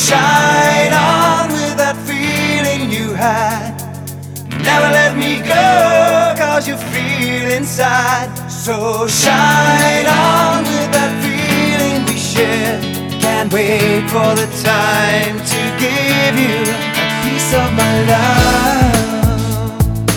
shine on with that feeling you had. Never let me go, 'cause you feel inside. So shine on with that feeling we share. Can't wait for the time to give you a piece of my love.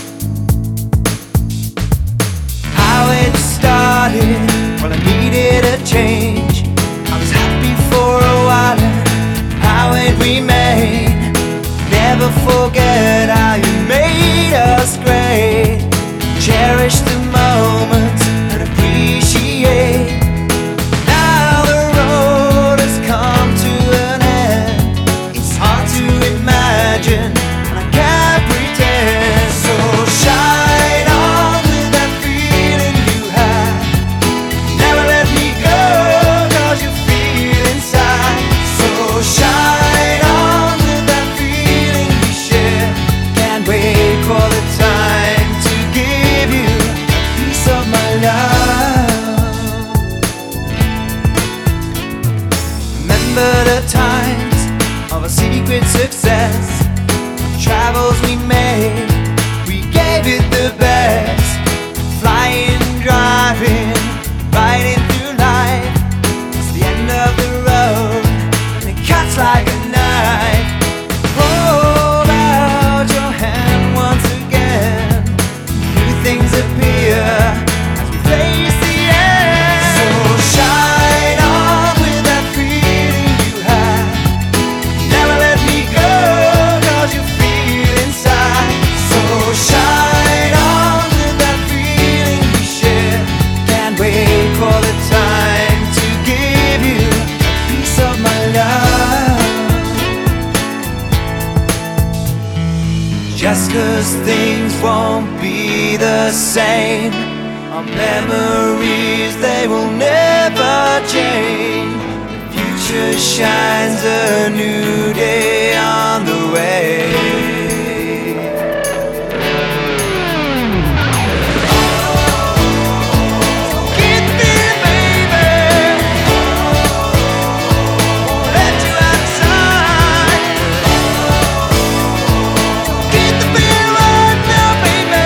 How it started, well, I needed a change. I was happy for a while, and how it remained. Never forget how you made us great. Cherish the moments and appreciate. Now the road has come to an end. It's hard to imagine, and I can't pretend. So shine on with that feeling you had. Never let me go, 'cause you feel inside. So shine on with that feeling we share. Can't wait for the time to give you a piece of my love. Remember the times of our secret success, travels we made, we gave it the best. Flying, driving, riding through life. It's the end of the road, and it cuts like a knife. Hold out your hand once again. New things appear as we face the end. So shine on with that feeling you had. Never let me go, 'cause you feel inside. So shine on with that feeling we share. Can't wait for the time to give you a piece of my love. Just 'cause things won't be the same, our memories, they will never change. The future shines, a new day on the way. Get there, baby. Won't let you outside. Get the beer right now, baby.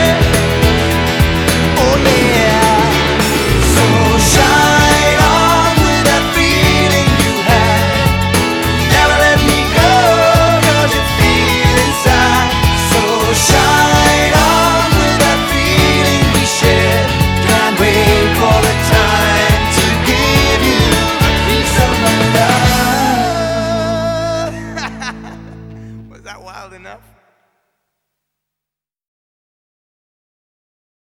Oh yeah. So shine on with that feeling you had. Never let me go, 'cause you feel inside. So shine on with that feeling we share. Can't wait for the time to give you a piece of my love. Was that wild enough?